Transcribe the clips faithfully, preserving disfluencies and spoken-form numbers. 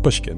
Pushkin.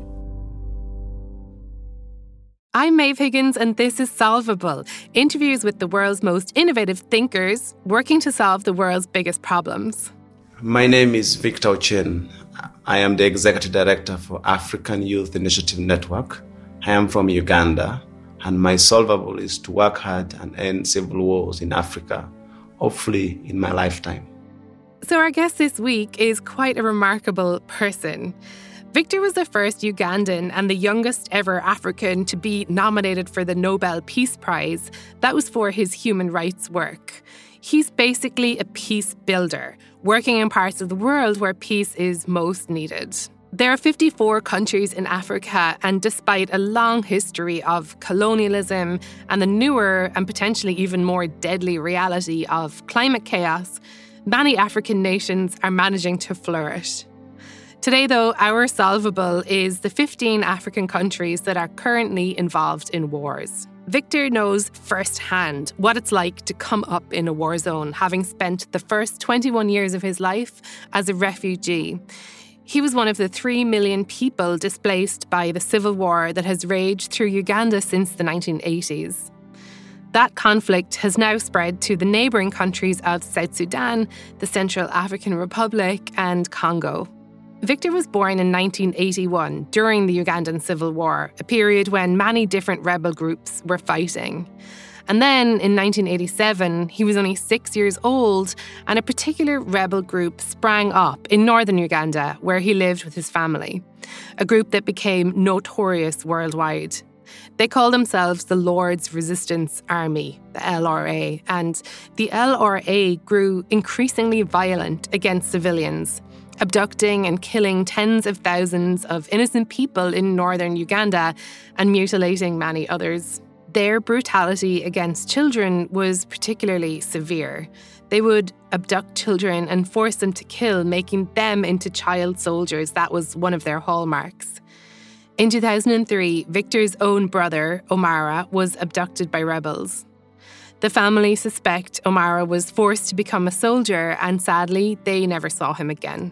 I'm Maeve Higgins, and this is Solvable, interviews with the world's most innovative thinkers working to solve the world's biggest problems. My name is Victor Ochen. I am the Executive Director for African Youth Initiative Network. I am from Uganda, and my solvable is to work hard and end civil wars in Africa, hopefully in my lifetime. So our guest this week is quite a remarkable person. Victor was the first Ugandan and the youngest ever African to be nominated for the Nobel Peace Prize. That was for his human rights work. He's basically a peace builder, working in parts of the world where peace is most needed. There are fifty-four countries in Africa, and despite a long history of colonialism and the newer and potentially even more deadly reality of climate chaos, many African nations are managing to flourish. Today, though, our solvable is the fifteen African countries that are currently involved in wars. Victor knows firsthand what it's like to come up in a war zone, having spent the first twenty-one years of his life as a refugee. He was one of the three million people displaced by the civil war that has raged through Uganda since the nineteen eighties. That conflict has now spread to the neighbouring countries of South Sudan, the Central African Republic, and Congo. Victor was born in nineteen eighty-one during the Ugandan Civil War, a period when many different rebel groups were fighting. And then in nineteen eighty-seven, he was only six years old, and a particular rebel group sprang up in northern Uganda, where he lived with his family, a group that became notorious worldwide. They called themselves the Lord's Resistance Army, the L R A, and the L R A grew increasingly violent against civilians, abducting and killing tens of thousands of innocent people in northern Uganda and mutilating many others. Their brutality against children was particularly severe. They would abduct children and force them to kill, making them into child soldiers. That was one of their hallmarks. In two thousand three, Victor's own brother, Omara, was abducted by rebels. The family suspect Omara was forced to become a soldier, and sadly, they never saw him again.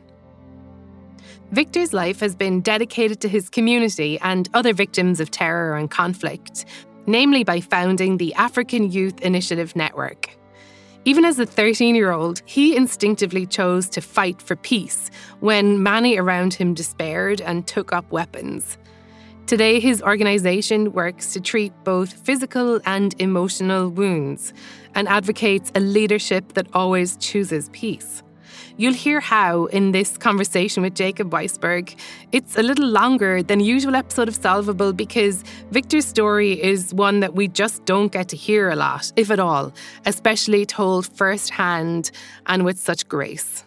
Victor's life has been dedicated to his community and other victims of terror and conflict, namely by founding the African Youth Initiative Network. Even as a thirteen-year-old, he instinctively chose to fight for peace when many around him despaired and took up weapons. Today, his organisation works to treat both physical and emotional wounds and advocates a leadership that always chooses peace. You'll hear how in this conversation with Jacob Weisberg. It's a little longer than the usual episode of Solvable because Victor's story is one that we just don't get to hear a lot, if at all, especially told firsthand and with such grace.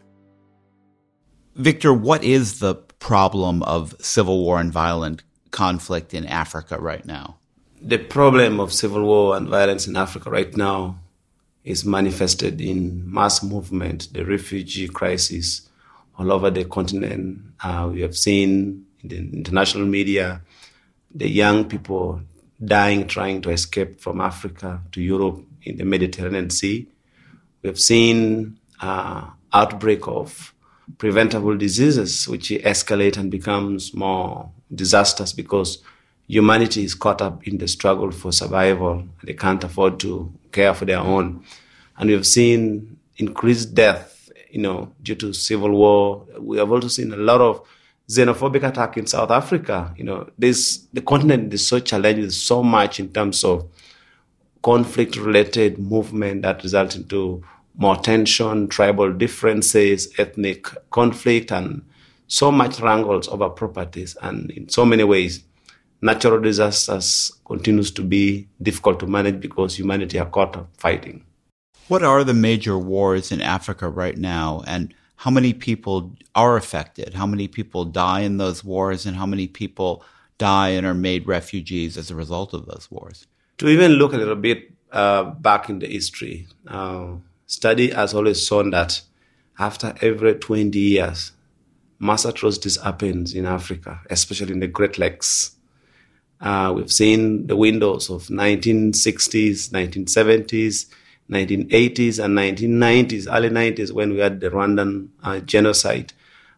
Victor, what is the problem of civil war and violent conflict in Africa right now? The problem of civil war and violence in Africa right now is manifested in mass movement, the refugee crisis all over the continent. Uh, we have seen in the international media the young people dying trying to escape from Africa to Europe in the Mediterranean Sea. We have seen uh, outbreak of preventable diseases which escalate and becomes more disastrous because humanity is caught up in the struggle for survival. They can't afford to care for their own. And we've seen increased death, you know, due to civil war. We have also seen a lot of xenophobic attack in South Africa. You know, this the continent is so challenged with so much in terms of conflict-related movement that result into more tension, tribal differences, ethnic conflict, and so much wrangles over properties. And in so many ways, natural disasters continues to be difficult to manage because humanity are caught up fighting. What are the major wars in Africa right now, and how many people are affected? How many people die in those wars, and how many people die and are made refugees as a result of those wars? To even look a little bit uh, back in the history, uh, study has always shown that after every twenty years, mass atrocities happens in Africa, especially in the Great Lakes. Uh, we've seen the windows of nineteen sixties, nineteen seventies, nineteen eighties, and nineteen nineties, early nineties, when we had the Rwandan uh, genocide.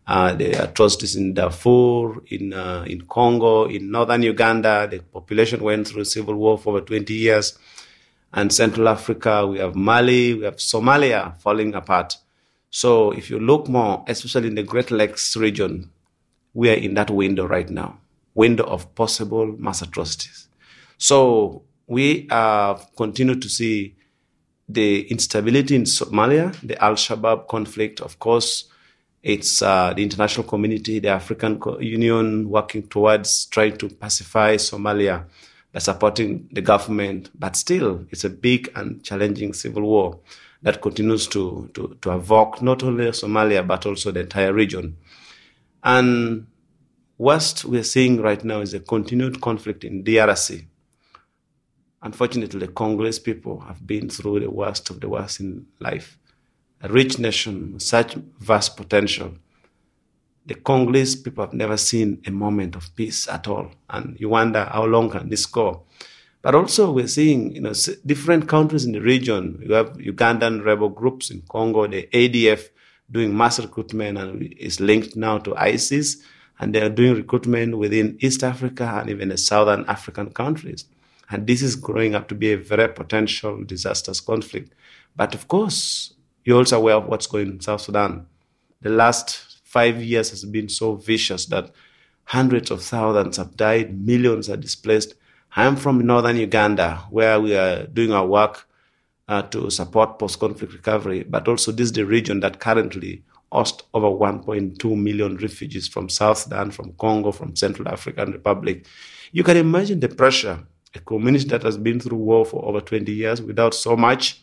Uh, the atrocities in Darfur, in uh, in Congo, in northern Uganda, the population went through civil war for over twenty years. And Central Africa, we have Mali, we have Somalia falling apart. So if you look more, especially in the Great Lakes region, we are in that window right now, window of possible mass atrocities. So we uh, continue to see the instability in Somalia, the Al-Shabaab conflict, of course. It's uh, the international community, the African Union working towards trying to pacify Somalia by supporting the government. But still, it's a big and challenging civil war that continues to, to, to evoke not only Somalia, but also the entire region. And what we're seeing right now is a continued conflict in D R C. Unfortunately, the Congolese people have been through the worst of the worst in life. A rich nation, such vast potential. The Congolese people have never seen a moment of peace at all. And you wonder, how long can this go? But also we're seeing, you know, different countries in the region. You have Ugandan rebel groups in Congo, the A D F doing mass recruitment and is linked now to ISIS. And they're doing recruitment within East Africa and even the Southern African countries. And this is growing up to be a very potential disastrous conflict. But of course, you're also aware of what's going on in South Sudan. The last five years has been so vicious that hundreds of thousands have died, millions are displaced. I'm from northern Uganda, where we are doing our work uh, to support post-conflict recovery, but also this is the region that currently hosts over one point two million refugees from South Sudan, from Congo, from Central African Republic. You can imagine the pressure. A community that has been through war for over twenty years without so much,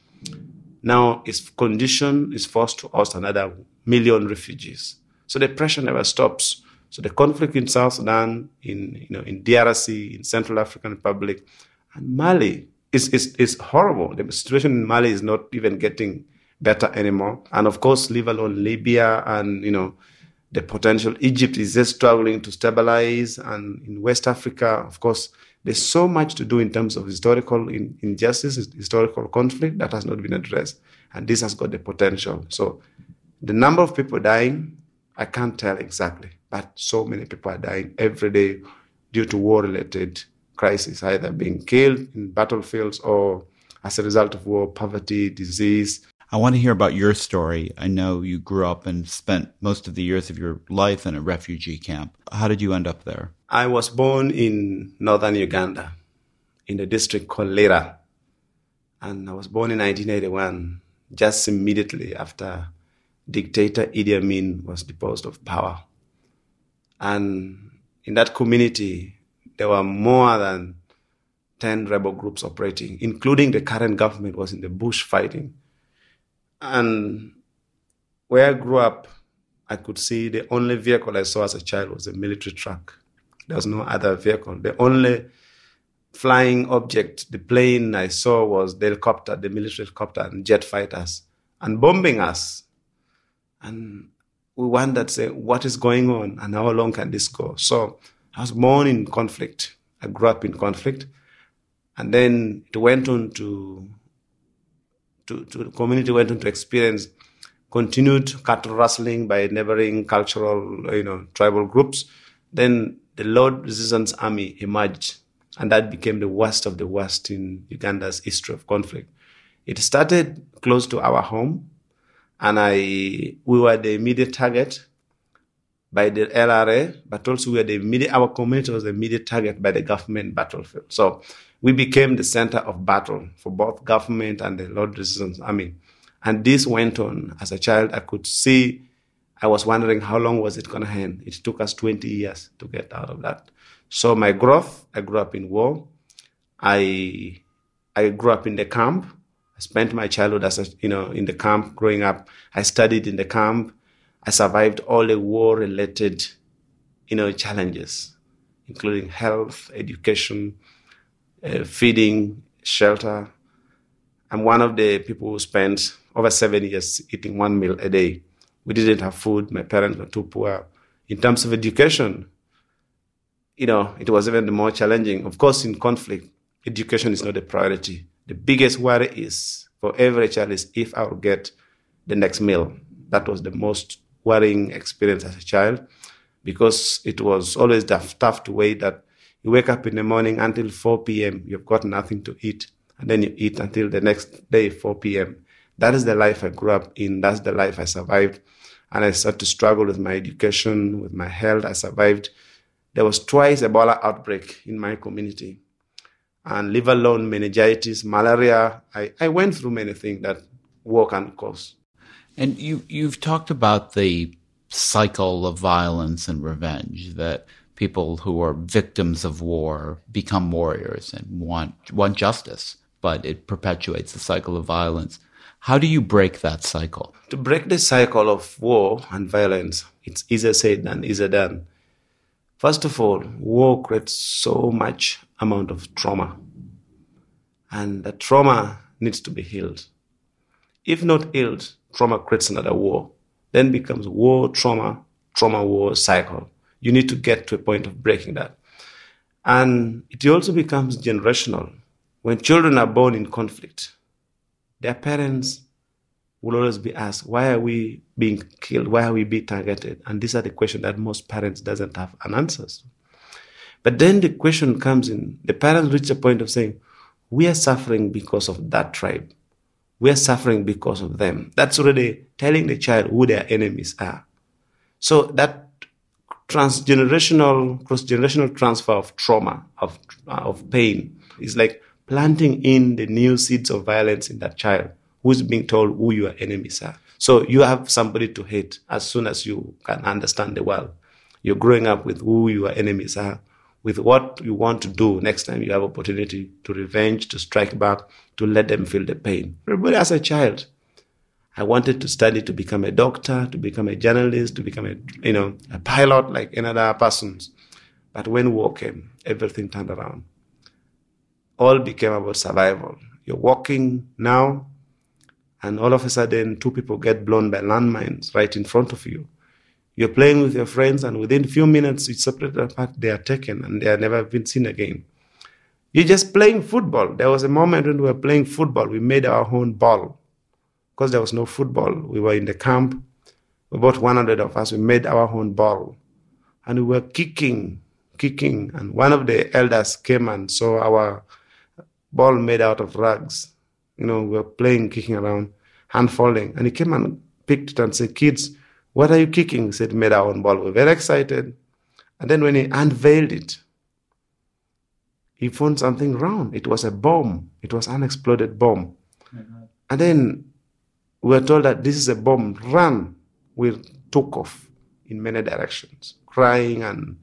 now its condition is forced to host another million refugees. So the pressure never stops. So the conflict in South Sudan, in you know, in D R C, in Central African Republic, and Mali is, is, is horrible. The situation in Mali is not even getting better anymore. And of course, leave alone Libya and, you know, the potential. Egypt is just struggling to stabilize. And in West Africa, of course, there's so much to do in terms of historical injustice, historical conflict that has not been addressed. And this has got the potential. So the number of people dying, I can't tell exactly, but so many people are dying every day due to war-related crises, either being killed in battlefields or as a result of war, poverty, disease. I want to hear about your story. I know you grew up and spent most of the years of your life in a refugee camp. How did you end up there? I was born in northern Uganda, in a district called Lira. And I was born in nineteen eighty-one, just immediately after dictator Idi Amin was deposed of power. And in that community, there were more than ten rebel groups operating, including the current government was in the bush fighting. And where I grew up, I could see the only vehicle I saw as a child was a military truck. There was no other vehicle. The only flying object, the plane I saw was the helicopter, the military helicopter and jet fighters, and bombing us. And we wondered, say, what is going on and how long can this go? So I was born in conflict. I grew up in conflict. And then it went on to, to, to the community went on to experience continued cattle rustling by neighboring cultural, you know, tribal groups. Then the Lord Resistance Army emerged, and that became the worst of the worst in Uganda's history of conflict. It started close to our home, and I we were the immediate target by the L R A, but also we were the immediate, our community was the immediate target by the government battlefield. So we became the center of battle for both government and the Lord Resistance Army. And this went on. As a child, I could see, I was wondering how long was it going to end. It took us twenty years to get out of that. So my growth, I grew up in war. I I grew up in the camp. I spent my childhood as a, you know, in the camp growing up. I studied in the camp. I survived all the war-related, you know, challenges, including health, education, uh, feeding, shelter. I'm one of the people who spent over seven years eating one meal a day. We didn't have food. My parents were too poor. In terms of education, you know, it was even more challenging. Of course, in conflict, education is not a priority. The biggest worry is for every child is if I will get the next meal. That was the most worrying experience as a child, because it was always tough, tough to wait that you wake up in the morning until four p.m., you've got nothing to eat, and then you eat until the next day, four p.m. That is the life I grew up in. That's the life I survived. And I started to struggle with my education, with my health. I survived. There was twice Ebola outbreak in my community. And leave alone meningitis, malaria. I, I went through many things that war can cause. And you, you've talked about the cycle of violence and revenge, that people who are victims of war become warriors and want want justice, but it perpetuates the cycle of violence. How do you break that cycle? To break the cycle of war and violence, it's easier said than easier done. First of all, war creates so much amount of trauma, and the trauma needs to be healed. If not healed, trauma creates another war. Then becomes war, trauma, trauma, war cycle. You need to get to a point of breaking that. And it also becomes generational. When children are born in conflict, their parents will always be asked, why are we being killed? Why are we being targeted? And these are the questions that most parents doesn't have an answer to. But then the question comes in, the parents reach a point of saying, we are suffering because of that tribe. We are suffering because of them. That's already telling the child who their enemies are. So that transgenerational, cross-generational transfer of trauma, of, of pain, is like planting in the new seeds of violence in that child who's being told who your enemies are. So you have somebody to hate as soon as you can understand the world. You're growing up with who your enemies are, with what you want to do next time you have opportunity to revenge, to strike back, to let them feel the pain. Everybody as a child, I wanted to study to become a doctor, to become a journalist, to become a, you know, a pilot like another persons. But when war came, everything turned around. All became about survival. You're walking now, and all of a sudden, two people get blown by landmines right in front of you. You're playing with your friends, and within a few minutes, you separate apart, they are taken, and they are never been seen again. You're just playing football. There was a moment when we were playing football. We made our own ball. Because there was no football, we were in the camp. About one hundred of us, we made our own ball. And we were kicking, kicking. And one of the elders came and saw our ball made out of rags. You know, we were playing, kicking around, hand-folding. And he came and picked it and said, kids, what are you kicking? He said, made our own ball. We were very excited. And then when he unveiled it, he found something round. It was a bomb. It was an unexploded bomb. Mm-hmm. And then we were told that this is a bomb. Run. We took off in many directions, crying and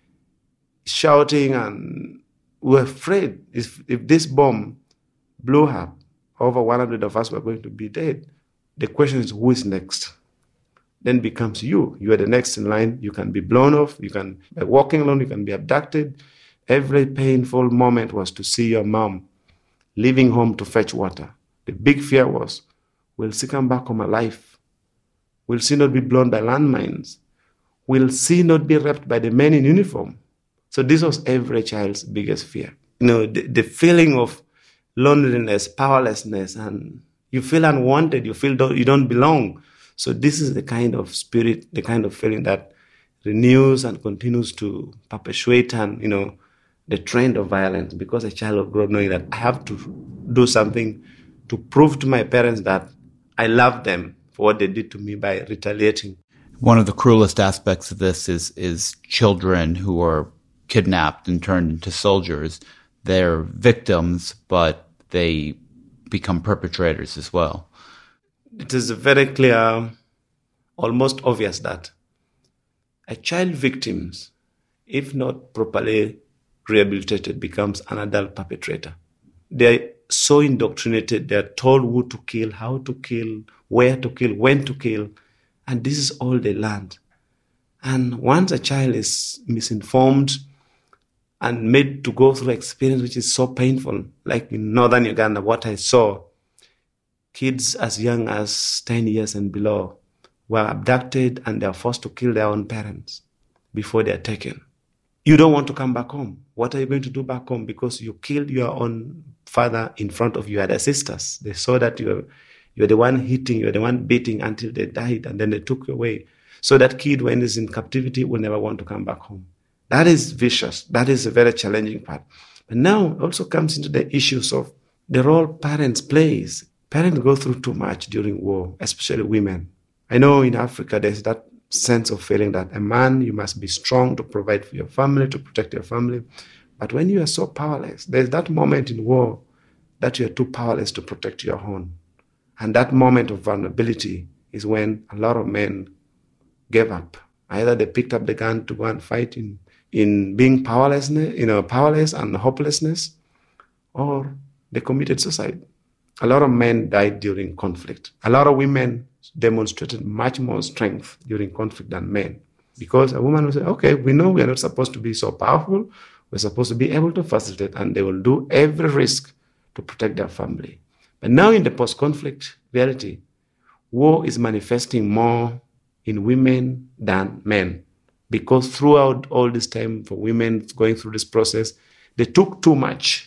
shouting, and we were afraid if, if this bomb blew up, over one hundred of us were going to be dead. The question is, who is next? Then becomes you. You are the next in line. You can be blown off. You can be walking alone. You can be abducted. Every painful moment was to see your mom leaving home to fetch water. The big fear was, will she come back home alive? Will she not be blown by landmines? Will she not be raped by the men in uniform? So this was every child's biggest fear. You know, the, the feeling of loneliness, powerlessness, and you feel unwanted. You feel don't, you don't belong. So this is the kind of spirit, the kind of feeling that renews and continues to perpetuate and, you know, the trend of violence, because a child will grow up knowing that I have to do something to prove to my parents that I love them for what they did to me by retaliating. One of the cruelest aspects of this is is children who are kidnapped and turned into soldiers. They're victims, but they become perpetrators as well. It is very clear, almost obvious that a child victim, if not properly rehabilitated, becomes an adult perpetrator. They're so indoctrinated, they're told who to kill, how to kill, where to kill, when to kill, and this is all they learned. And once a child is misinformed and made to go through experience which is so painful, like in northern Uganda, what I saw, kids as young as ten years and below were abducted and they are forced to kill their own parents before they are taken. You don't want to come back home. What are you going to do back home? Because you killed your own father in front of your other sisters. They saw that you're, you're the one hitting, you're the one beating until they died, and then they took you away. So that kid, when he's in captivity, will never want to come back home. That is vicious. That is a very challenging part. But now it also comes into the issues of the role parents plays. Parents go through too much during war, especially women. I know in Africa there's that sense of feeling that a man, you must be strong to provide for your family, to protect your family. But when you are so powerless, there's that moment in war that you are too powerless to protect your own. And that moment of vulnerability is when a lot of men gave up. Either they picked up the gun to go and fight in, in being powerless, you know, powerless and hopelessness, or they committed suicide. A lot of men died during conflict. A lot of women demonstrated much more strength during conflict than men. Because a woman will say, okay, we know we are not supposed to be so powerful. We're supposed to be able to facilitate, and they will do every risk to protect their family. But now in the post-conflict reality, war is manifesting more in women than men. Because throughout all this time for women going through this process, they took too much.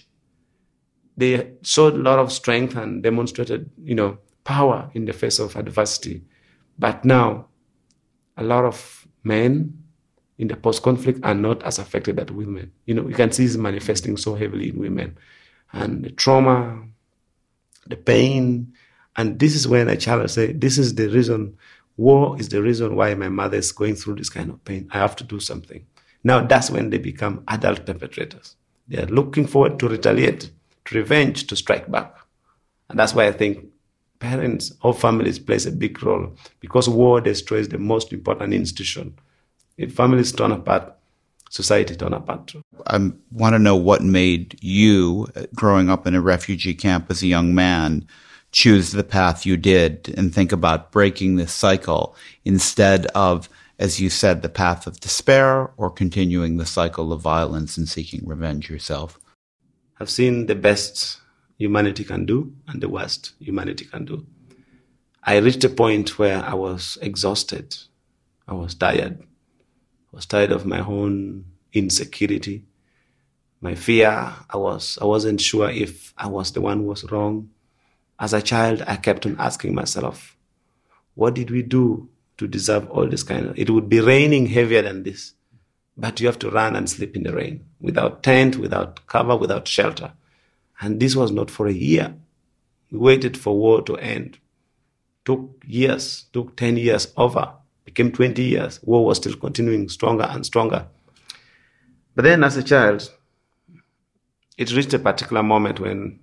They showed a lot of strength and demonstrated, you know, power in the face of adversity. But now, a lot of men in the post-conflict are not as affected as women. You know, you can see it's manifesting so heavily in women. And the trauma, the pain, and this is when a child will say, this is the reason, war is the reason why my mother is going through this kind of pain. I have to do something. Now that's when they become adult perpetrators. They are looking forward to retaliate, to revenge, to strike back. And that's why I think parents or families plays a big role, because war destroys the most important institution. If families torn apart, society torn apart too. I want to know what made you, growing up in a refugee camp as a young man, choose the path you did and think about breaking this cycle instead of, as you said, the path of despair or continuing the cycle of violence and seeking revenge yourself? I've seen the best humanity can do and the worst humanity can do. I reached a point where I was exhausted. I was tired. I was tired of my own insecurity, my fear. I was, I wasn't sure if I was the one who was wrong. As a child, I kept on asking myself, what did we do to deserve all this kind of... It would be raining heavier than this, but you have to run and sleep in the rain, without tent, without cover, without shelter. And this was not for a year. We waited for war to end. Took years, took ten years over, became twenty years. War was still continuing stronger and stronger. But then as a child, it reached a particular moment when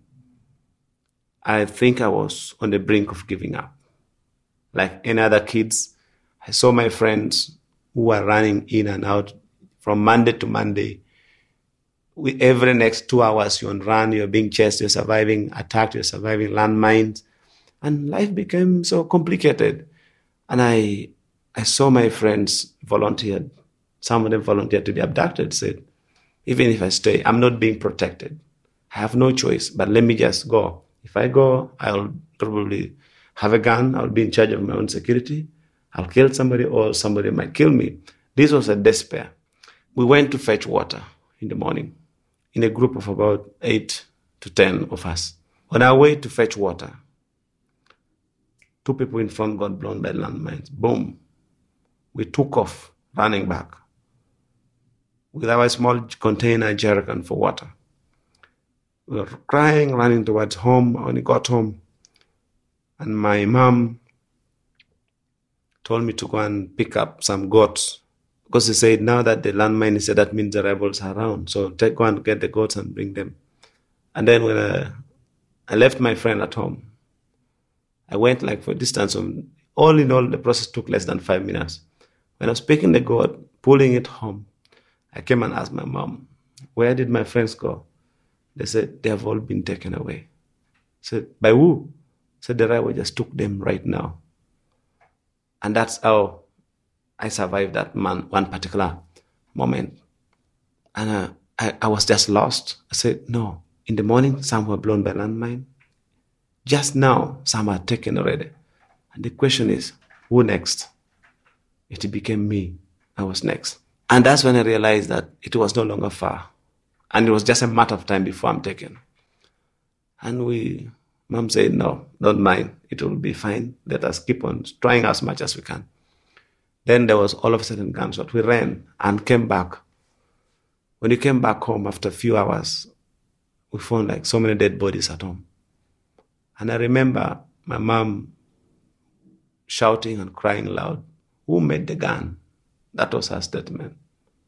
I think I was on the brink of giving up. Like any other kids, I saw my friends who were running in and out from Monday to Monday. We, every next two hours, you're on run, you're being chased, you're surviving attacked, you're surviving landmines. And life became so complicated. And I I saw my friends volunteered. Some of them volunteered to be abducted, said, even if I stay, I'm not being protected. I have no choice, but let me just go. If I go, I'll probably have a gun, I'll be in charge of my own security, I'll kill somebody or somebody might kill me. This was a despair. We went to fetch water in the morning in a group of about eight to ten of us. On our way to fetch water, two people in front got blown by landmines. Boom. We took off, running back with our small container jerrycan for water. We were crying, running towards home. When we got home, and my mom told me to go and pick up some goats, because he said now that the landmine is there, that means the rebels are around. So take go and get the goats and bring them. And then when I, I left my friend at home, I went like for a distance of, all in all, the process took less than five minutes. When I was picking the goat, pulling it home, I came and asked my mom, where did my friends go? They said, they have all been taken away. I said, by who? I said, the rebel just took them right now. And that's how I survived that man, one particular moment. And uh, I, I was just lost. I said, no, in the morning, some were blown by landmine. Just now, some are taken already. And the question is, who next? It became me. I was next. And that's when I realized that it was no longer far. And it was just a matter of time before I'm taken. And we, Mom said, no, don't mind. It will be fine. Let us keep on trying as much as we can. Then there was all of a sudden gunshot. We ran and came back. When we came back home after a few hours, we found like so many dead bodies at home. And I remember my mom shouting and crying loud, "Who made the gun?" That was her statement.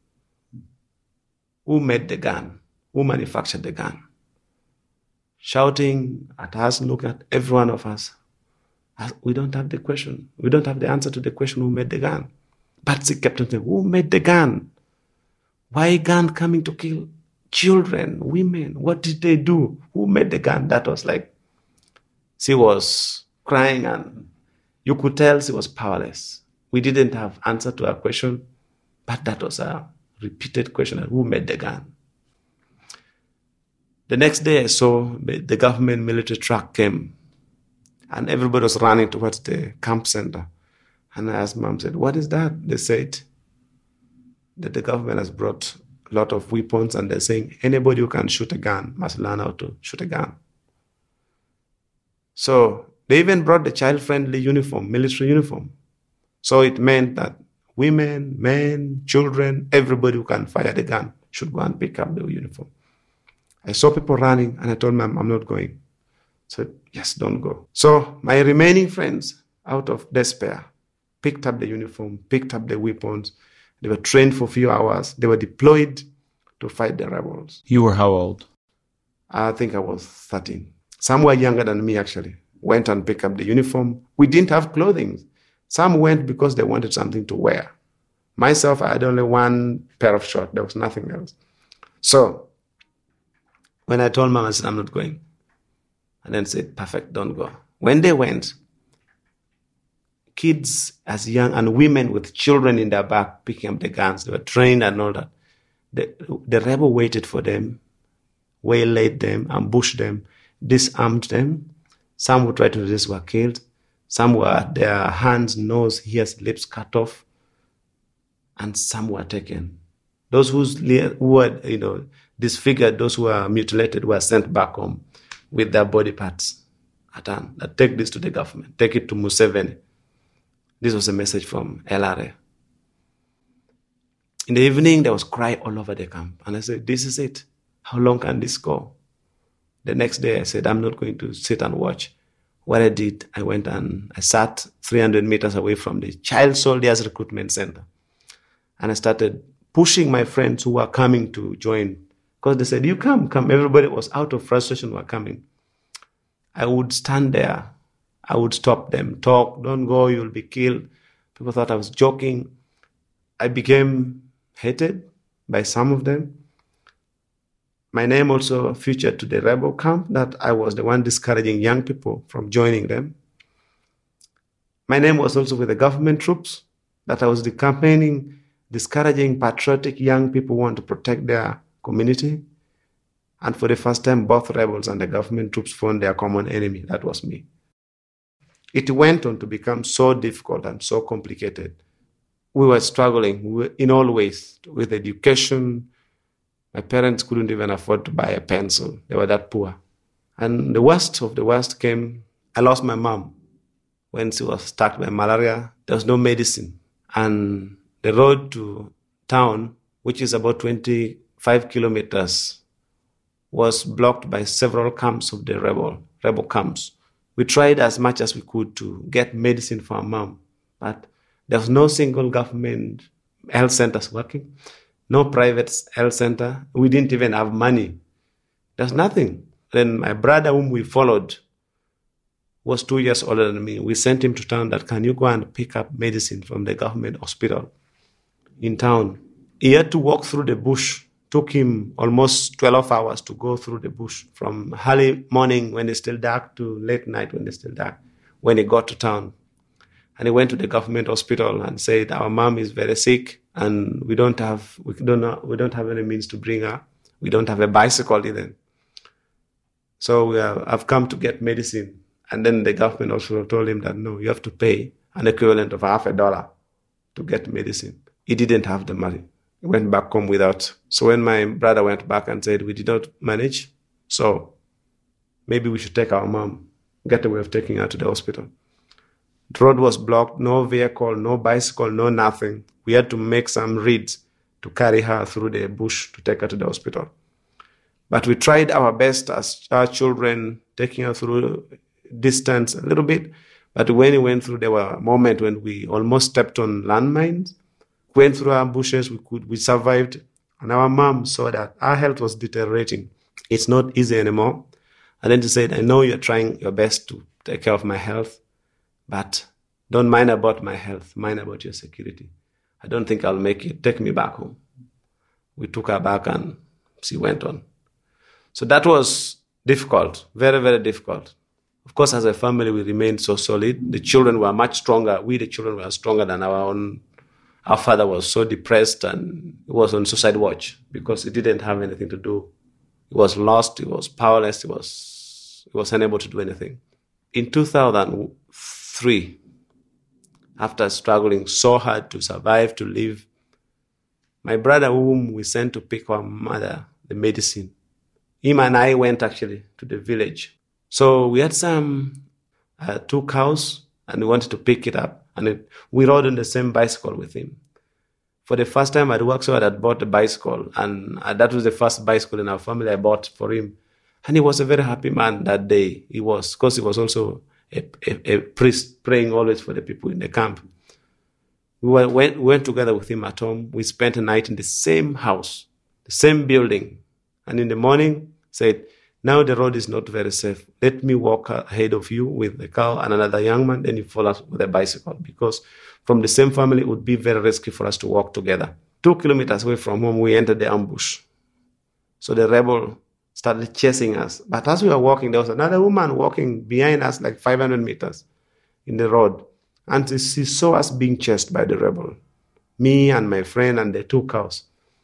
Who made the gun? Who manufactured the gun? Shouting at us, looking at every one of us. We don't have the question. We don't have the answer to the question, who made the gun? But she kept on saying, who made the gun? Why a gun coming to kill children, women? What did they do? Who made the gun? That was like, she was crying and you could tell she was powerless. We didn't have answer to her question, but that was a repeated question, who made the gun? The next day I saw the government military truck came and everybody was running towards the camp center. And I asked Mom, said, what is that? They said that the government has brought a lot of weapons and they're saying anybody who can shoot a gun must learn how to shoot a gun. So they even brought the child-friendly uniform, military uniform. So it meant that women, men, children, everybody who can fire the gun should go and pick up the uniform. I saw people running and I told them, I'm not going. So yes, don't go. So my remaining friends, out of despair, picked up the uniform, picked up the weapons. They were trained for a few hours. They were deployed to fight the rebels. You were how old? I think I was thirteen. Some were younger than me, actually. Went and picked up the uniform. We didn't have clothing. Some went because they wanted something to wear. Myself, I had only one pair of shorts. There was nothing else. So when I told Mom, I said, I'm not going. And then said, perfect, don't go. When they went, kids as young and women with children in their back picking up the guns, they were trained and all that. The, the rebel waited for them, waylaid them, ambushed them, disarmed them. Some who tried to resist were killed. Some were their hands, nose, ears, lips cut off. And some were taken. Those who's, who were, you know, disfigured, those who were mutilated were sent back home with their body parts at hand. That take this to the government, take it to Museveni. This was a message from L R A. In the evening, there was cry all over the camp. And I said, this is it. How long can this go? The next day, I said, I'm not going to sit and watch. What I did, I went and I sat three hundred meters away from the Child Soldiers Recruitment Center. And I started pushing my friends who were coming to join. Because they said, you come, come. Everybody was out of frustration, were coming. I would stand there. I would stop them, talk, don't go, you'll be killed. People thought I was joking. I became hated by some of them. My name also featured to the rebel camp, that I was the one discouraging young people from joining them. My name was also with the government troops, that I was the campaigning, discouraging patriotic young people who want to protect their community. And for the first time, both rebels and the government troops found their common enemy. That was me. It went on to become so difficult and so complicated. We were struggling in all ways with education. My parents couldn't even afford to buy a pencil. They were that poor. And the worst of the worst came, I lost my mom when she was struck by malaria. There was no medicine. And the road to town, which is about twenty-five kilometers, was blocked by several camps of the rebel, rebel camps. We tried as much as we could to get medicine for our mom, but there was no single government health centers working, no private health center. We didn't even have money. There's nothing. Then my brother, whom we followed, was two years older than me. We sent him to town that, can you go and pick up medicine from the government hospital in town? He had to walk through the bush. Took him almost twelve hours to go through the bush from early morning when it's still dark to late night when it's still dark, when he got to town. And he went to the government hospital and said, our mom is very sick and we don't have, we don't know, we don't have any means to bring her. We don't have a bicycle even. So we have, I've come to get medicine. And then the government also told him that, no, you have to pay an equivalent of half a dollar to get medicine. He didn't have the money. He went back home without. So when my brother went back and said, we did not manage, so maybe we should take our mom, get a way of taking her to the hospital. The road was blocked, no vehicle, no bicycle, no nothing. We had to make some reeds to carry her through the bush to take her to the hospital. But we tried our best as our children, taking her through distance a little bit. But when we went through, there were moments when we almost stepped on landmines. Went through our bushes, we could, we survived. And our mom saw that our health was deteriorating. It's not easy anymore. And then she said, I know you're trying your best to take care of my health, but don't mind about my health, mind about your security. I don't think I'll make it. Take me back home. We took her back and she went on. So that was difficult, very, very difficult. Of course, as a family, we remained so solid. The children were much stronger. We, the children, were stronger than our own. Our father was so depressed and he was on suicide watch because he didn't have anything to do. He was lost, he was powerless, he was, he was unable to do anything. In two thousand three, after struggling so hard to survive, to live, my brother, whom we sent to pick our mother the medicine, him and I went actually to the village. So we had some uh, two cows and we wanted to pick it up. And it, we rode on the same bicycle with him. For the first time I'd worked so hard, I'd bought a bicycle. And uh, that was the first bicycle in our family I bought for him. And he was a very happy man that day. He was, because he was also a, a, a priest praying always for the people in the camp. We were, went, went together with him at home. We spent a night in the same house, the same building. And in the morning, said, now the road is not very safe. Let me walk ahead of you with the cow and another young man, then you follow us with a bicycle. Because from the same family, it would be very risky for us to walk together. Two kilometers away from home, we entered the ambush. So the rebel started chasing us. But as we were walking, there was another woman walking behind us like five hundred meters in the road. And she saw us being chased by the rebel, me and my friend and the two cows.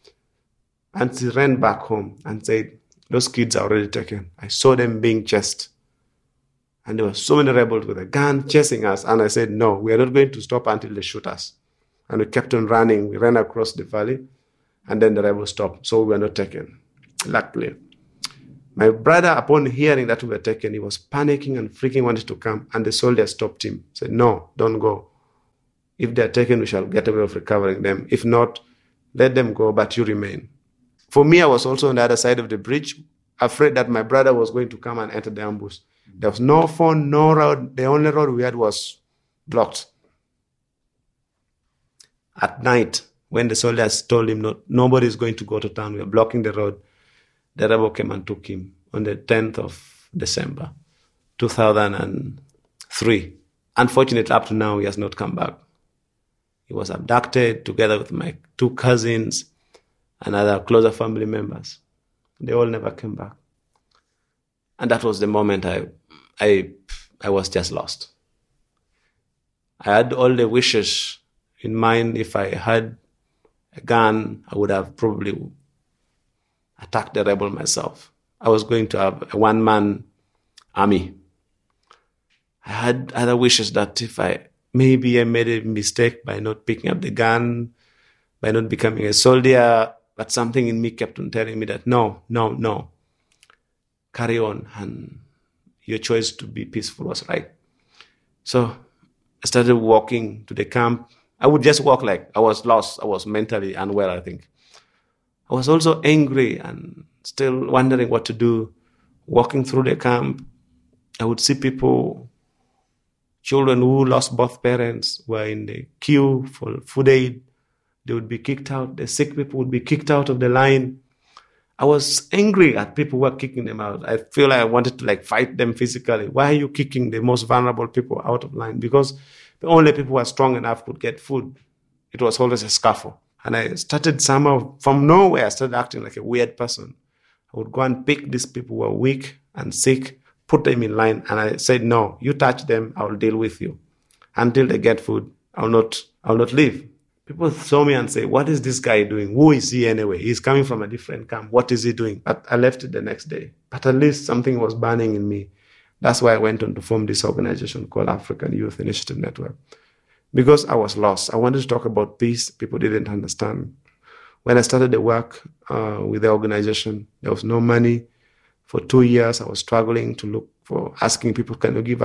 And she ran back home and said, those kids are already taken. I saw them being chased. And there were so many rebels with a gun chasing us. And I said, no, we are not going to stop until they shoot us. And we kept on running. We ran across the valley. And then the rebels stopped. So we were not taken, luckily. My brother, upon hearing that we were taken, he was panicking and freaking, wanted to come. And the soldier stopped him. Said, no, don't go. If they are taken, we shall get a way of recovering them. If not, let them go, but you remain. For me, I was also on the other side of the bridge, afraid that my brother was going to come and enter the ambush. There was no phone, no road. The only road we had was blocked. At night, when the soldiers told him not, nobody is going to go to town, we are blocking the road, the rebel came and took him on the tenth of December, two thousand three. Unfortunately, up to now, he has not come back. He was abducted together with my two cousins and other closer family members. They all never came back. And that was the moment I, I, I was just lost. I had all the wishes in mind. If I had a gun, I would have probably attacked the rebel myself. I was going to have a one-man army. I had other wishes that if I, maybe I made a mistake by not picking up the gun, by not becoming a soldier, but something in me kept on telling me that no, no, no. Carry on, and your choice to be peaceful was right. So I started walking to the camp. I would just walk like I was lost. I was mentally unwell, I think. I was also angry and still wondering what to do. Walking through the camp, I would see people, children who lost both parents were in the queue for food aid. They would be kicked out. The sick people would be kicked out of the line. I was angry at people who were kicking them out. I feel like I wanted to like fight them physically. Why are you kicking the most vulnerable people out of line? Because the only people who were strong enough could get food. It was always a scuffle. And I started somehow, from nowhere, I started acting like a weird person. I would go and pick these people who were weak and sick, put them in line. And I said, no, you touch them, I will deal with you. Until they get food, I will not, I will not leave. People saw me and say, what is this guy doing? Who is he anyway? He's coming from a different camp. What is he doing? But I left it the next day. But at least something was burning in me. That's why I went on to form this organization called African Youth Initiative Network. Because I was lost. I wanted to talk about peace. People didn't understand. When I started the work uh, with the organization, there was no money. For two years, I was struggling to look for, asking people, can you give us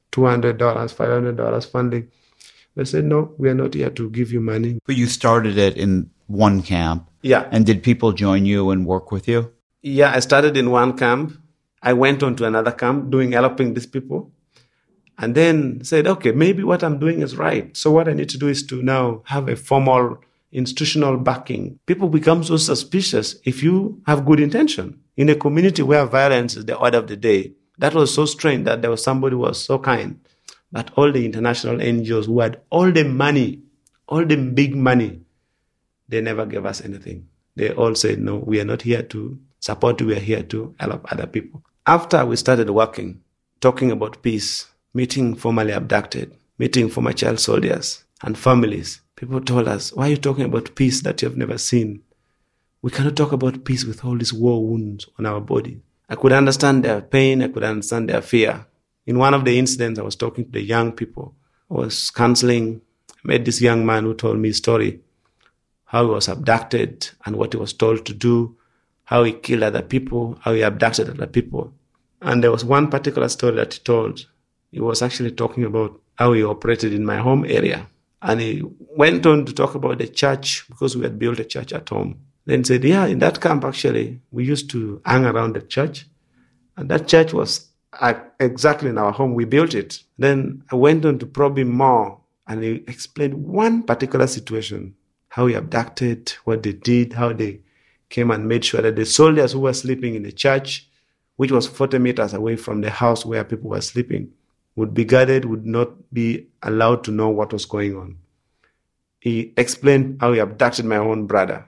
two hundred dollars, five hundred dollars funding. They said, no, we are not here to give you money. But you started it in one camp. Yeah. And did people join you and work with you? Yeah, I started in one camp. I went on to another camp doing helping these people. And then said, okay, maybe what I'm doing is right. So what I need to do is to now have a formal institutional backing. People become so suspicious if you have good intention. In a community where violence is the order of the day, that was so strange that there was somebody who was so kind. But all the international N G Os who had all the money, all the big money, they never gave us anything. They all said, no, we are not here to support you, we are here to help other people. After we started working, talking about peace, meeting formerly abducted, meeting former child soldiers and families, people told us, why are you talking about peace that you have never seen? We cannot talk about peace with all these war wounds on our body. I could understand their pain, I could understand their fear. In one of the incidents, I was talking to the young people. I was counseling, I met this young man who told me a story, how he was abducted and what he was told to do, how he killed other people, how he abducted other people. And there was one particular story that he told. He was actually talking about how he operated in my home area. And he went on to talk about the church because we had built a church at home. Then said, yeah, in that camp, actually, we used to hang around the church. And that church was exactly in our home. We built it. Then I went on to probe him more. And he explained one particular situation, how he abducted, what they did, how they came and made sure that the soldiers who were sleeping in the church, which was forty meters away from the house where people were sleeping, would be guarded, would not be allowed to know what was going on. He explained how he abducted my own brother.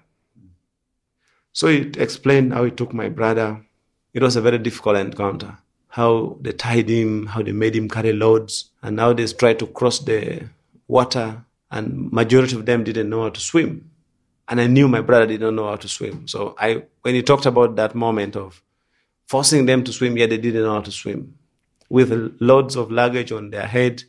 So he explained how he took my brother. It was a very difficult encounter. How they tied him, how they made him carry loads, and how they tried to cross the water, and majority of them didn't know how to swim. And I knew my brother didn't know how to swim. So I, when he talked about that moment of forcing them to swim, yet they didn't know how to swim, with loads of luggage on their head,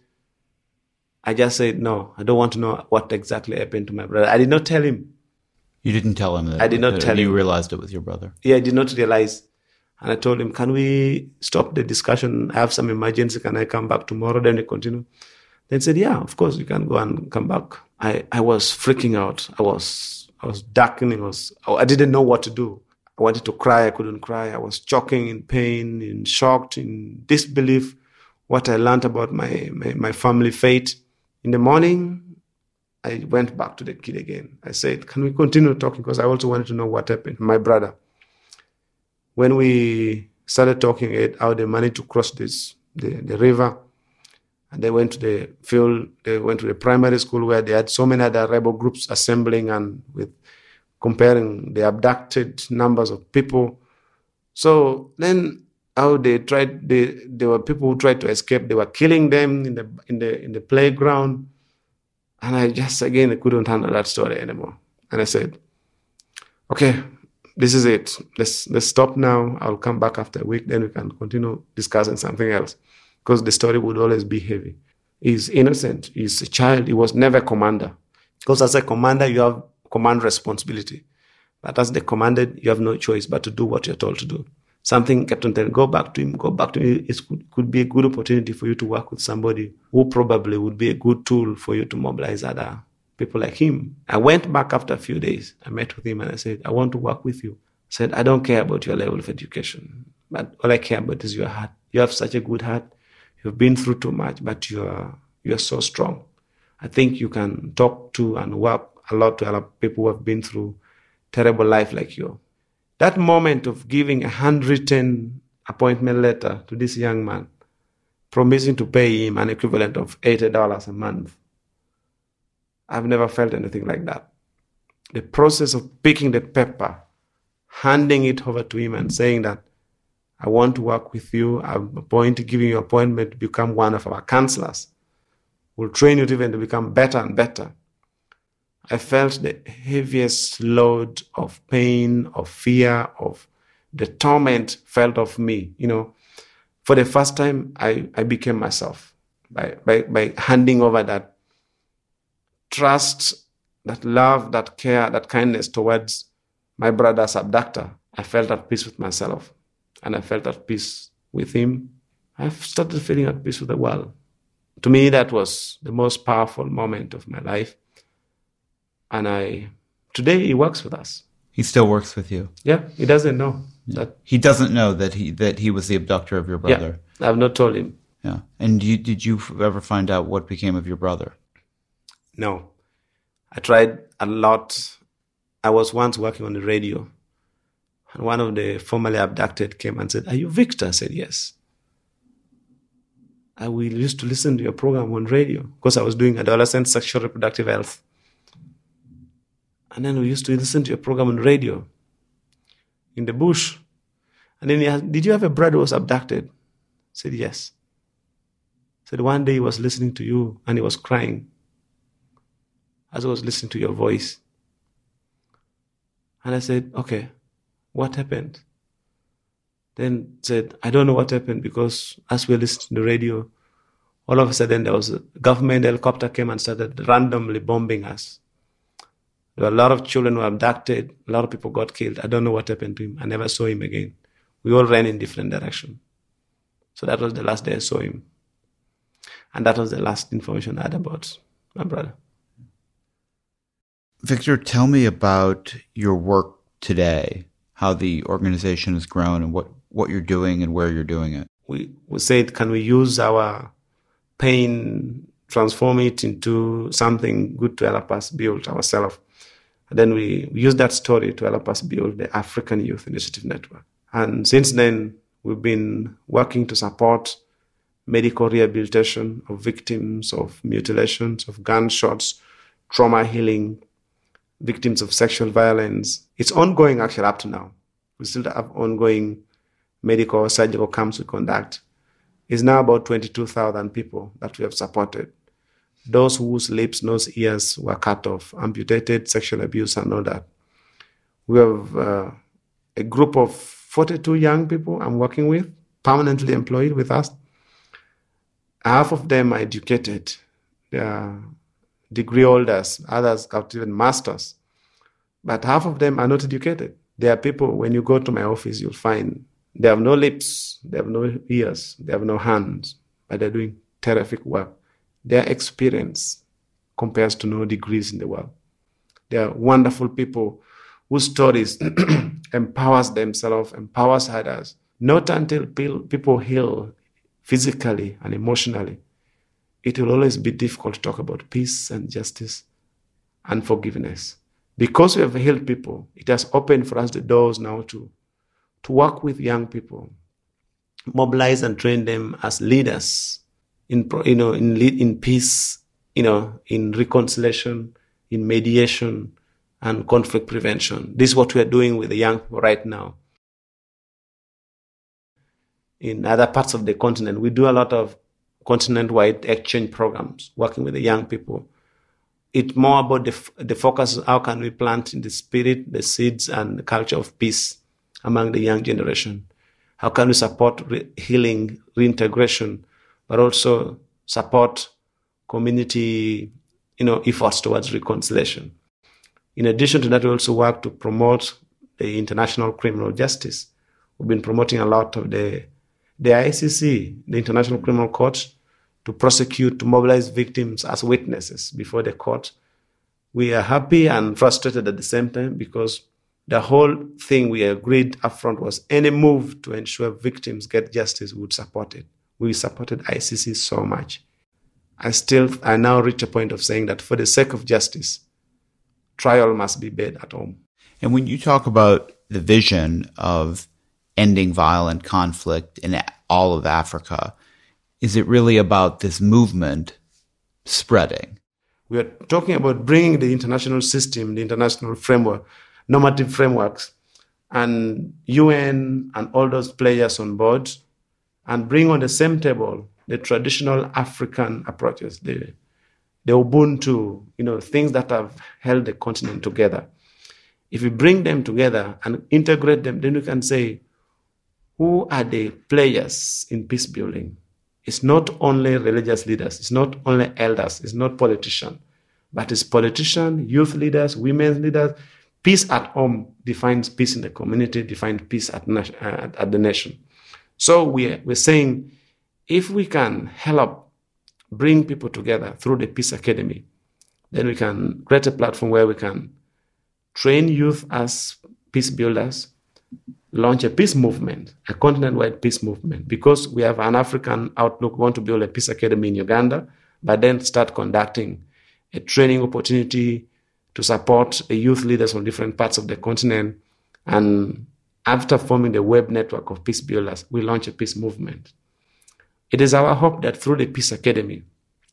I just said, no, I don't want to know what exactly happened to my brother. I did not tell him. You didn't tell him that? I did not tell you him. You realized it with your brother? Yeah, I did not realize. And I told him, can we stop the discussion? I have some emergency. Can I come back tomorrow? Then we continue. Then he said, yeah, of course, you can go and come back. I, I was freaking out. I was I was darkening. I, was, I didn't know what to do. I wanted to cry. I couldn't cry. I was choking in pain, in shocked, in disbelief, what I learned about my, my, my family fate. In the morning, I went back to the kid again. I said, can we continue talking? Because I also wanted to know what happened. My brother. When we started talking about how they managed to cross this the, the river, and they went to the field, they went to the primary school where they had so many other rebel groups assembling and with comparing the abducted numbers of people. So then how they tried, they, there were people who tried to escape. They were killing them in the in the in the playground. And I just, again, I couldn't handle that story anymore. And I said, okay, this is it. Let's let's stop now. I'll come back after a week. Then we can continue discussing something else. Because the story would always be heavy. He's innocent. He's a child. He was never a commander. Because as a commander, you have command responsibility. But as the commanded, you have no choice but to do what you're told to do. Something Captain said, go back to him, go back to him. It could be a good opportunity for you to work with somebody who probably would be a good tool for you to mobilize other people like him. I went back after a few days. I met with him and I said, I want to work with you. I said, I don't care about your level of education, but all I care about is your heart. You have such a good heart. You've been through too much, but you're you're so strong. I think you can talk to and work a lot to other people who have been through terrible life like you. That moment of giving a handwritten appointment letter to this young man, promising to pay him an equivalent of eighty dollars a month, I've never felt anything like that. The process of picking the paper, handing it over to him and saying that, I want to work with you. I'm appointed, giving you an appointment to become one of our counselors. We'll train you to even to become better and better. I felt the heaviest load of pain, of fear, of the torment felt of me. You know, for the first time, I, I became myself by, by, by handing over that trust, that love, that care, that kindness towards my brother's abductor. I felt at peace with myself. And I felt at peace with him. I've started feeling at peace with the world. to me, that was the most powerful moment of my life. And I, today he works with us. He still works with you? Yeah, he doesn't know. Yeah. That, he doesn't know that he that he was the abductor of your brother? Yeah, I've not told him. Yeah. And you, did you ever find out what became of your brother? No. I tried a lot. I was once working on the radio, and one of the formerly abducted came and said, "Are you Victor?" I said, "Yes." I will used to listen to your program on radio because I was doing adolescent sexual reproductive health. And then we used to listen to your program on radio in the bush. And then he asked, "Did you have a brother who was abducted?" I said, "Yes." I said, "One day he was listening to you and he was crying as I was listening to your voice." And I said, "Okay, what happened?" Then said, "I don't know what happened because as we listened to the radio, all of a sudden there was a government helicopter came and started randomly bombing us. There were a lot of children who were abducted. A lot of people got killed. I don't know what happened to him. I never saw him again. We all ran in different directions." So that was the last day I saw him. And that was the last information I had about my brother. Victor, tell me about your work today, how the organization has grown and what, what you're doing and where you're doing it. We, we said, can we use our pain, transform it into something good to help us build ourselves? And then we, we used that story to help us build the African Youth Initiative Network. And since then, we've been working to support medical rehabilitation of victims of mutilations, of gunshots, trauma healing, victims of sexual violence. It's ongoing actually up to now. We still have ongoing medical surgical camps we conduct. It's now about twenty-two thousand people that we have supported. Those whose lips, nose, ears were cut off, amputated, sexual abuse and all that. We have uh, a group of forty-two young people I'm working with, permanently employed with us. Half of them are educated. They are degree holders, others got even masters. But half of them are not educated. There are people, when you go to my office, you'll find they have no lips, they have no ears, they have no hands, but they're doing terrific work. Their experience compares to no degrees in the world. They are wonderful people whose stories empowers themselves, empowers others. Not until people heal physically and emotionally, it will always be difficult to talk about peace and justice and forgiveness. Because we have healed people, it has opened for us the doors now to, to work with young people, mobilize and train them as leaders in, you know, in, in peace, you know, in reconciliation, in mediation, and conflict prevention. This is what we are doing with the young people right now. In other parts of the continent, we do a lot of continent-wide exchange programs, working with the young people. It's more about the, the focus, how can we plant in the spirit, the seeds and the culture of peace among the young generation? How can we support re- healing, reintegration, but also support community, you know, efforts towards reconciliation? In addition to that, we also work to promote the international criminal justice. We've been promoting a lot of the the I C C, the International Criminal Court, to prosecute, to mobilize victims as witnesses before the court. We are happy and frustrated at the same time because the whole thing we agreed upfront was any move to ensure victims get justice, we would support it. We supported I C C so much. I still, I now reach a point of saying that for the sake of justice, trial must be made at home. And when you talk about the vision of ending violent conflict in all of Africa, is it really about this movement spreading? We are talking about bringing the international system, the international framework, normative frameworks, and U N and all those players on board, and bring on the same table the traditional African approaches, the, the Ubuntu, you know, things that have held the continent together. If we bring them together and integrate them, then we can say, who are the players in peace building? It's not only religious leaders, it's not only elders, it's not politicians, but it's politicians, youth leaders, women's leaders. Peace at home defines peace in the community, defines peace at, at, at the nation. So we're, we're saying, if we can help bring people together through the Peace Academy. Then we can create a platform where we can train youth as peace builders, launch a peace movement, a continent-wide peace movement. Because we have an African outlook, we want to build a peace academy in Uganda, but then start conducting a training opportunity to support the youth leaders from different parts of the continent. And after forming the web network of peace builders, we launch a peace movement. It is our hope that through the Peace Academy,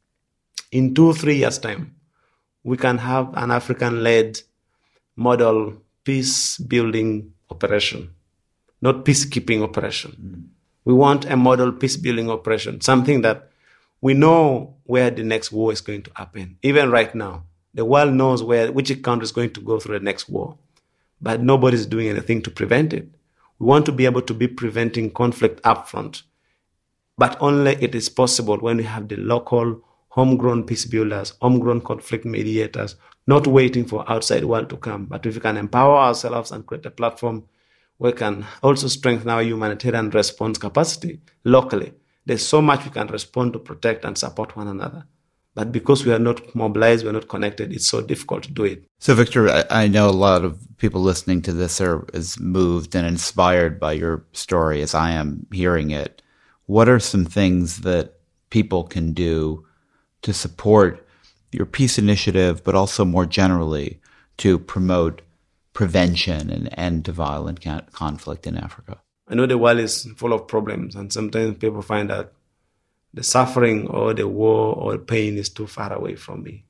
in two, three years' time, we can have an African-led model peace-building operation, not peacekeeping operation. Mm. We want a model peace-building operation, something that we know where the next war is going to happen. Even right now, the world knows where which country is going to go through the next war, but nobody's doing anything to prevent it. We want to be able to be preventing conflict up front, but only it is possible when we have the local homegrown peace builders, homegrown conflict mediators, not waiting for outside world to come. But if we can empower ourselves and create a platform, we can also strengthen our humanitarian response capacity locally. There's so much we can respond to protect and support one another. But because we are not mobilized, we're not connected, it's so difficult to do it. So, Victor, I, I know a lot of people listening to this are as moved and inspired by your story as I am hearing it. What are some things that people can do to support your peace initiative, but also more generally to promote prevention and end to violent conflict in Africa? I know the world is full of problems, and sometimes people find that the suffering or the war or the pain is too far away from me.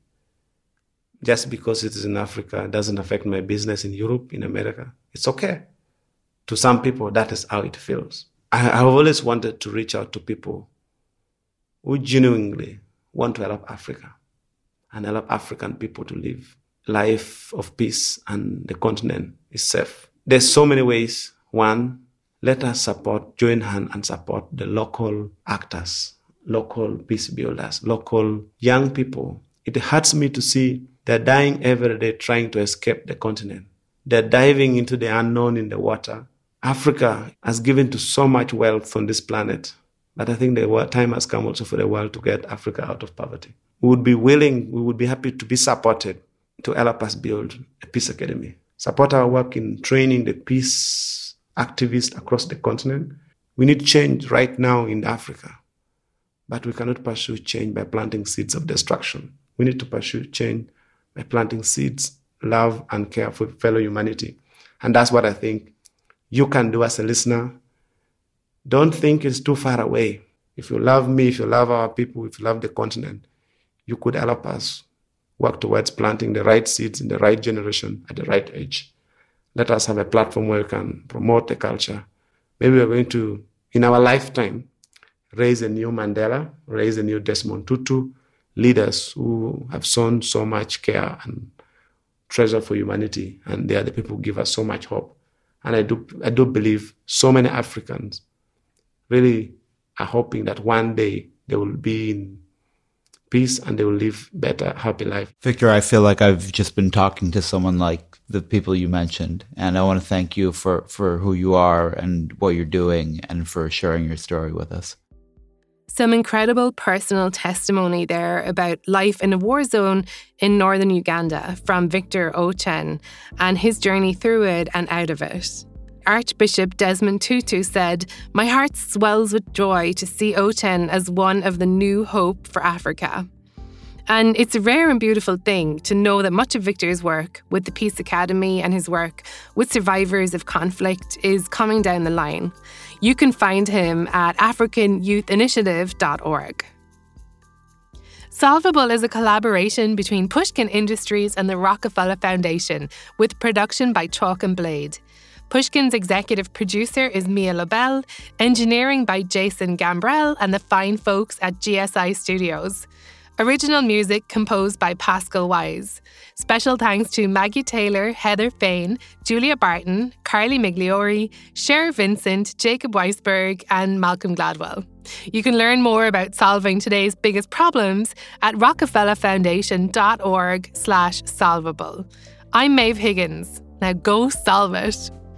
Just because it is in Africa doesn't affect my business in Europe, in America. It's okay. To some people, that is how it feels. I have always wanted to reach out to people who genuinely want to help Africa and help African people to live a life of peace and the continent is safe. There's so many ways. One, let us support, join hands and support the local actors, local peace builders, local young people. It hurts me to see they're dying every day trying to escape the continent. They're diving into the unknown in the water. Africa has given to so much wealth on this planet, but I think the time has come also for the world to get Africa out of poverty. We would be willing, we would be happy to be supported to help us build a peace academy, support our work in training the peace activists across the continent. We need change right now in Africa, but we cannot pursue change by planting seeds of destruction. We need to pursue change by planting seeds, love and care for fellow humanity. And that's what I think you can do as a listener. Don't think it's too far away. If you love me, if you love our people, if you love the continent, you could help us work towards planting the right seeds in the right generation at the right age. Let us have a platform where we can promote the culture. Maybe we're going to, in our lifetime, raise a new Mandela, raise a new Desmond Tutu, leaders who have shown so much care and treasure for humanity, and they are the people who give us so much hope. And I do, I do believe so many Africans really are hoping that one day they will be in peace and they will live better, happy life. Victor, I feel like I've just been talking to someone like the people you mentioned, and I want to thank you for, for who you are and what you're doing and for sharing your story with us. Some incredible personal testimony there about life in a war zone in northern Uganda from Victor Ochen and his journey through it and out of it. Archbishop Desmond Tutu said, "My heart swells with joy to see Ochen as one of the new hope for Africa." And it's a rare and beautiful thing to know that much of Victor's work with the Peace Academy and his work with survivors of conflict is coming down the line. You can find him at african youth initiative dot org. Solvable is a collaboration between Pushkin Industries and the Rockefeller Foundation, with production by Chalk and Blade. Pushkin's executive producer is Mia Lobel, engineering by Jason Gambrell and the fine folks at G S I Studios. Original music composed by Pascal Wise. Special thanks to Maggie Taylor, Heather Fain, Julia Barton, Carly Migliori, Cher Vincent, Jacob Weisberg, and Malcolm Gladwell. You can learn more about solving today's biggest problems at rockefeller foundation dot org slash solvable. I'm Maeve Higgins. Now go solve it.